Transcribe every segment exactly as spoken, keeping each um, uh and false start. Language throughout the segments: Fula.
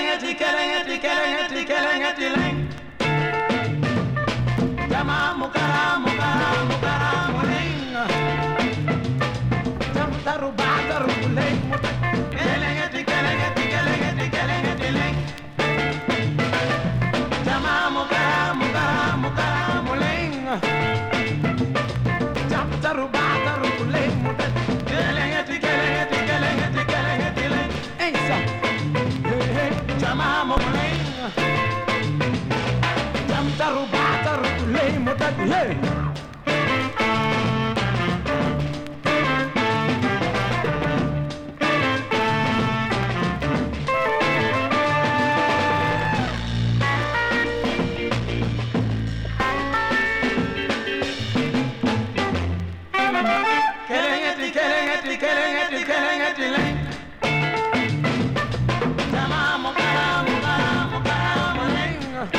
kelengeti kelengeti kelengeti kelengeti leng. Jama mukara mukara mukara muleng. Jam taru bataru muleng. Kelengeti kelengeti kelengeti kelengeti leng. Jama mukara mukara mukara muleng. Jam taru bataru muleng. Kelengeti kelengeti kelengeti kelengeti leng. Ensa. Jama muleng. Jam taru bataru muleng. Hey. Kelengeti kelengeti kelengeti kelengeti leng. Jama mukara mukara mukara muleng.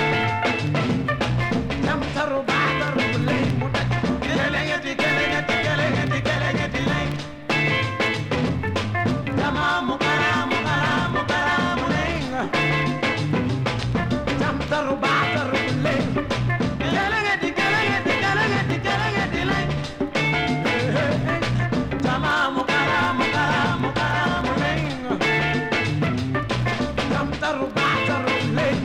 Jam taru bataru muleng. Kelengeti kelengeti kelengeti kelengeti leng. Jama mukara mukara mukara muleng. Jam taru bataru muleng. Kelengeti kelengeti kelengeti kelengeti leng. Jama mukara mukara mukara muleng. Jam taru bataru muleng.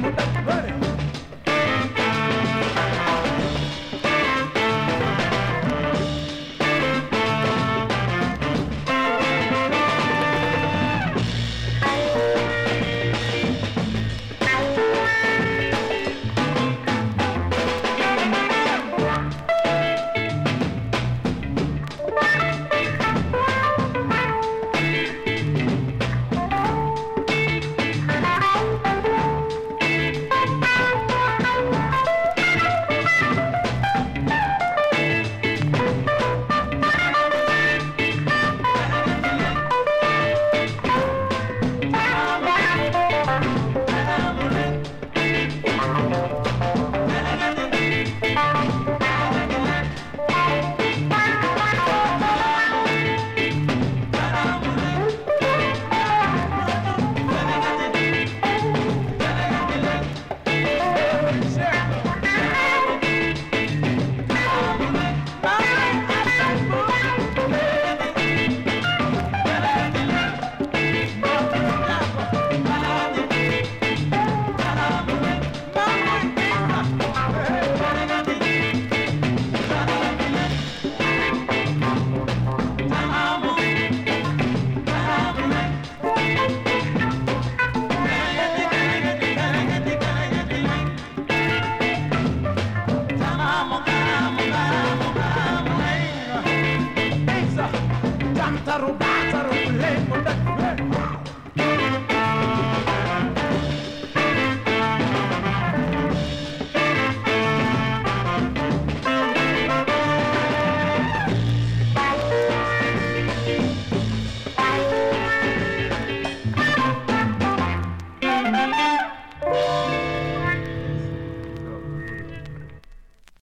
Jam taru